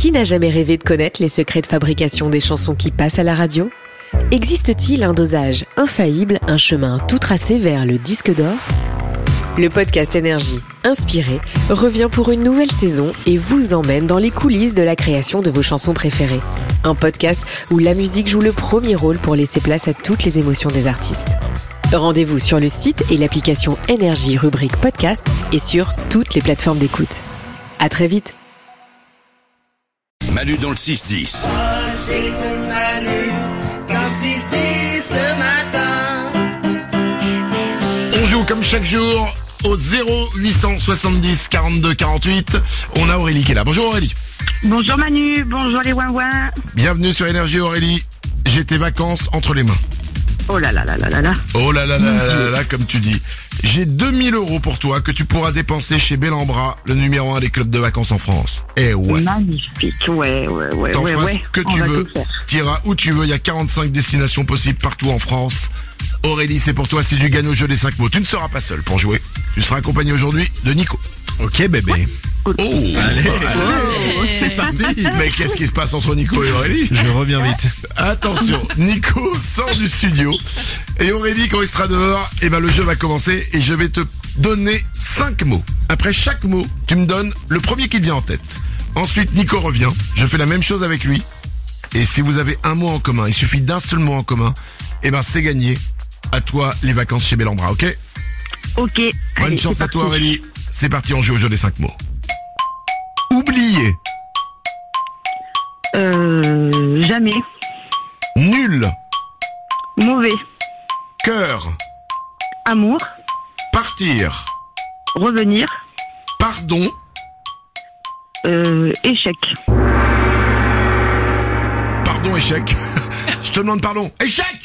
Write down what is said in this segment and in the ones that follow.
Qui n'a jamais rêvé de connaître les secrets de fabrication des chansons qui passent à la radio ? Existe-t-il un dosage infaillible, un chemin tout tracé vers le disque d'or ? Le podcast Énergie, inspiré, revient pour une nouvelle saison et vous emmène dans les coulisses de la création de vos chansons préférées. Un podcast où la musique joue le premier rôle pour laisser place à toutes les émotions des artistes. Rendez-vous sur le site et l'application Énergie rubrique podcast et sur toutes les plateformes d'écoute. À très vite. Manu dans le 6-10. J'écoute Manu dans le 6-10 le matin. On joue comme chaque jour au 0870 42 48. On a Aurélie qui est là. Bonjour Aurélie. Bonjour Manu, bonjour les ouin-ouin. Bienvenue sur Énergie Aurélie. J'ai tes vacances entre les mains. Oh là là là là là là. Oh là là là là là, comme tu dis. J'ai 2000 € pour toi que tu pourras dépenser chez Bellambra, le numéro 1 des clubs de vacances en France. Eh ouais. Magnifique, ouais. T'en fasses que On tu va veux. tout faire. T'iras où tu veux. Il y a 45 destinations possibles partout en France. Aurélie, c'est pour toi, c'est du gagne au jeu des 5 mots. Tu ne seras pas seul pour jouer. Tu seras accompagné aujourd'hui de Nico. Ok bébé. Oh, allez. C'est parti. Mais qu'est-ce qui se passe entre Nico et Aurélie? Je reviens vite. Attention, Nico sort du studio et Aurélie, quand il sera dehors, le jeu va commencer et je vais te donner 5 mots. Après chaque mot, tu me donnes le premier qui te vient en tête. Ensuite, Nico revient, je fais la même chose avec lui. Et si vous avez un mot en commun, il suffit d'un seul mot en commun, c'est gagné. À toi, les vacances chez Bellambra, ok? Ok. Bonne Allez, chance c'est à toi parti. Aurélie. C'est parti, on joue au jeu des 5 mots. Oublié. Jamais. Nul. Mauvais. Cœur. Amour. Partir. Revenir. Pardon. Échec. Pardon, échec. Je te demande pardon. Échec.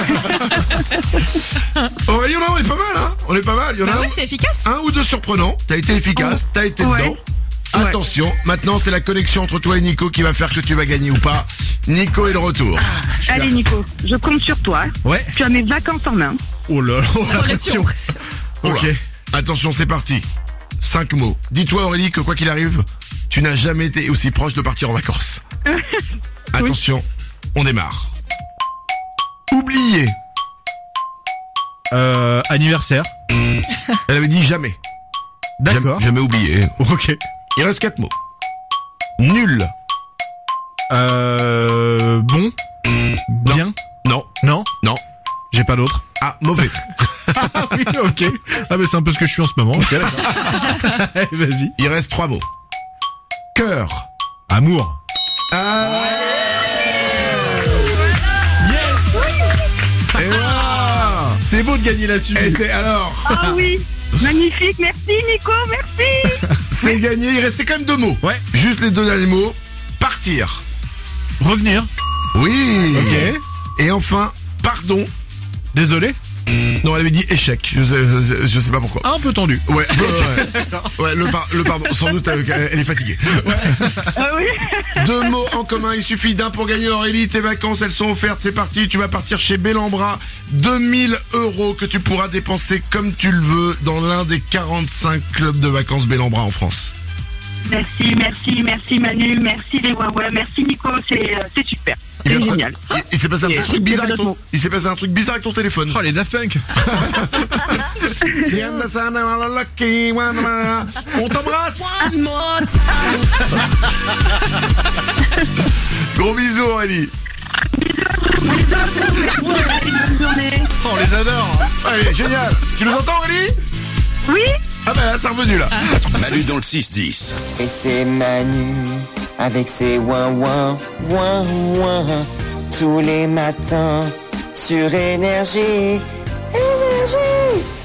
Aurélie, on est pas mal, hein. On est pas mal. Il y en a c'était efficace. un ou deux surprenants. T'as été efficace, t'as été Ouais. dedans. Attention, maintenant c'est la connexion entre toi et Nico qui va faire que tu vas gagner ou pas. Nico est de retour. Allez Nico, je compte sur toi. Ouais. Tu as mes vacances en main. Oh là là, la pression. Ok, attention, c'est parti. 5 mots. Dis-toi Aurélie que quoi qu'il arrive, tu n'as jamais été aussi proche de partir en vacances. Attention, on démarre. Oublié. Anniversaire. Elle avait dit jamais. D'accord. Jamais oublié. Ok. Il reste 4 mots. Nul. Bon. Bien. Non. Non. Non. J'ai pas d'autre. Ah, mauvais. Ah oui, ok. Ah mais c'est un peu ce que je suis en ce moment. Ok, d'accord. Allez, vas-y. Il reste 3 mots. Cœur. Amour. Et voilà. C'est beau de gagner là-dessus. Et c'est alors. Ah oui. Magnifique, merci Nico, merci. C'est gagné. Il restait quand même 2 mots. Ouais. Juste les 2 derniers mots. Partir. Revenir. Oui. Ok. Et enfin, pardon. Désolé. Non, elle avait dit échec. Je sais pas pourquoi. Un peu tendu. Ouais. Ouais, le pardon. Sans doute, elle est fatiguée. Ah oui. 2 mots en commun. Il suffit d'un pour gagner. Aurélie, tes vacances, elles sont offertes. C'est parti. Tu vas partir chez Bellambra. 2000 € que tu pourras dépenser comme tu le veux dans l'un des 45 clubs de vacances Bellambra en France. Merci Manu, merci les ouin-ouin, merci Nico, c'est super. Il C'est vient de- génial. Il s'est passé un petit truc bizarre Il y a avec pas ton... d'autres Il s'est passé un truc bizarre avec ton téléphone. Oh les Daft Punk. On t'embrasse. Gros bisous Aurélie. Bonne journée. On les adore. Allez, génial. Tu nous entends Aurélie? Oui. Ah bah là, c'est revenu là. Manu dans le 6-10. Et c'est Manu avec ses ouin-ouin, ouin-ouin. Tous les matins sur Énergie, Énergie.